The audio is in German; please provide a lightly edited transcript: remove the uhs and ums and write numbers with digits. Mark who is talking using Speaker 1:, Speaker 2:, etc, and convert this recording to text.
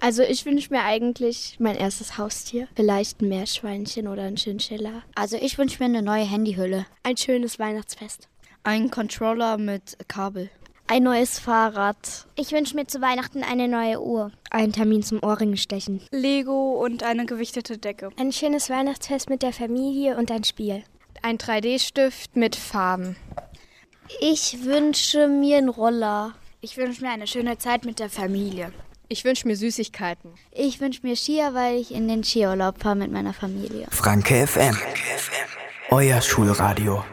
Speaker 1: Also ich wünsche mir eigentlich mein erstes Haustier. Vielleicht ein Meerschweinchen oder ein Chinchilla.
Speaker 2: Also ich wünsche mir eine neue Handyhülle.
Speaker 1: Ein schönes Weihnachtsfest.
Speaker 3: Ein Controller mit Kabel.
Speaker 1: Ein neues Fahrrad.
Speaker 4: Ich wünsche mir zu Weihnachten eine neue Uhr.
Speaker 1: Einen Termin zum Ohrringstechen.
Speaker 5: Lego und eine gewichtete Decke.
Speaker 6: Ein schönes Weihnachtsfest mit der Familie und ein Spiel.
Speaker 7: Ein 3D-Stift mit Farben.
Speaker 8: Ich wünsche mir einen Roller.
Speaker 2: Ich wünsche mir eine schöne Zeit mit der Familie.
Speaker 7: Ich wünsche mir Süßigkeiten.
Speaker 8: Ich wünsche mir Skier, weil ich in den Skiurlaub fahre mit meiner Familie.
Speaker 9: Franke FM. Euer Schulradio.